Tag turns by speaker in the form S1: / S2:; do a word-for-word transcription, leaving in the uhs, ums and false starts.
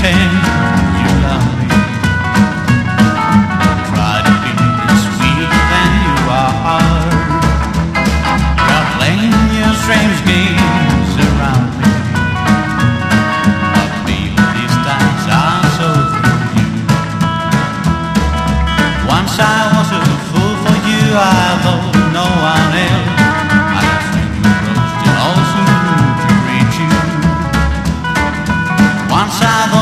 S1: pretend you love me. Try to be sweeter than you are. You're playing your strange games around me. But baby, these times are so through you. Once I was a fool for you, I loved no one else. I just approached and also knew to reach you. Once I